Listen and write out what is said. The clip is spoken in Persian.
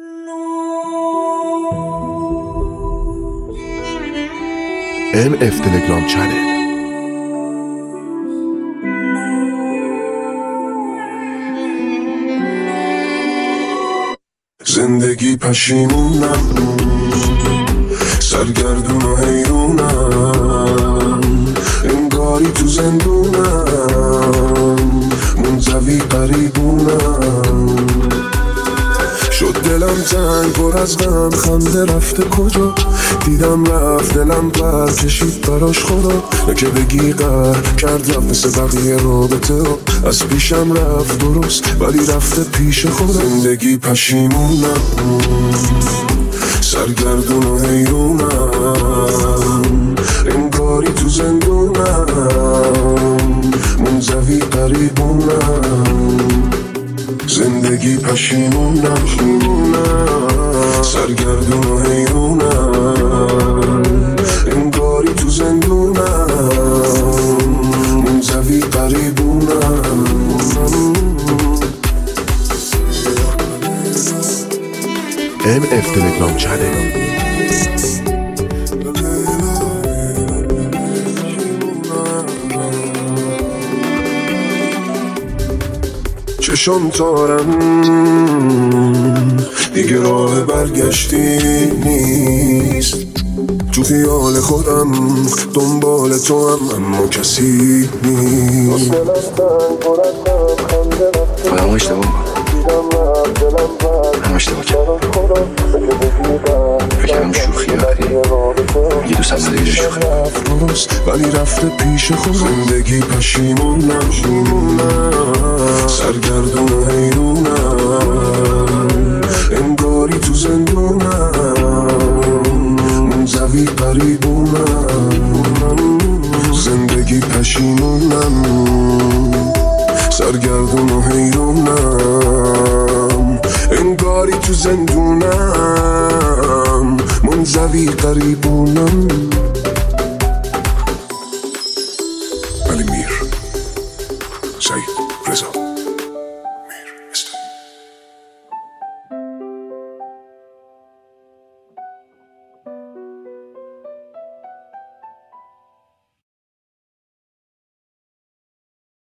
MF تلگرام چنل. زندگی پشیمونم، سرگردون و حیرونم، انگاری تو زندونم، منزوی قریبونم. شد دلم تنگ پر از غم، خنده رفته کجا؟ دیدم رفت دلم پر کشید براش خدا. نه که بگی قهر کرد رفت مثل بقیه رابطه ها، از پیشم رفت درست ولی رفته پیش خدا. زندگی پشیمونم، سرگردون و حیرونم، انگاری تو زندونم، منزوی قریبونم. زندگی پشیمونم، سرگردون و حیرونم، انگاری تو زندونم، منزوی قریبونم. MF تلگرام چنل. چشم تارم دیگه راه برگشتی نیست، تو خیال خودم دنبال تو هم اما کسی نیست. خودم اشتباه هم اشتباه کردم، فکرم شوخی وقتی یه دوست هم دیگه شوخی ولی رفته پیش خود. زندگی پشیمونم، سرگردون و حیرونم، انگاری تو زندونم، منزوی قریبونم. زندگی پشیمونم، سرگردون و حیرونم، انگاری تو زندونم، منزوی قریبونم.